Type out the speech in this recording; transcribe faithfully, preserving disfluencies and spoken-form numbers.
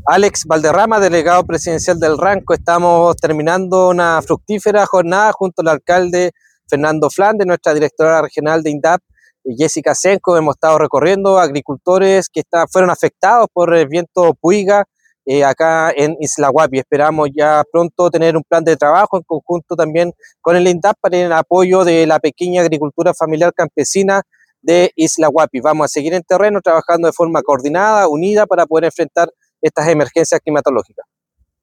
Alex Valderrama, delegado presidencial del Ranco. Estamos terminando una fructífera jornada junto al alcalde Fernando Flandes, nuestra directora regional de INDAP, Jessica Senco. Hemos estado recorriendo agricultores que está, fueron afectados por el viento Puiga eh, acá en Isla Huapi. Esperamos ya pronto tener un plan de trabajo en conjunto también con el INDAP para el apoyo de la pequeña agricultura familiar campesina de Isla Huapi. Vamos a seguir en terreno trabajando de forma coordinada, unida, para poder enfrentar estas emergencias climatológicas.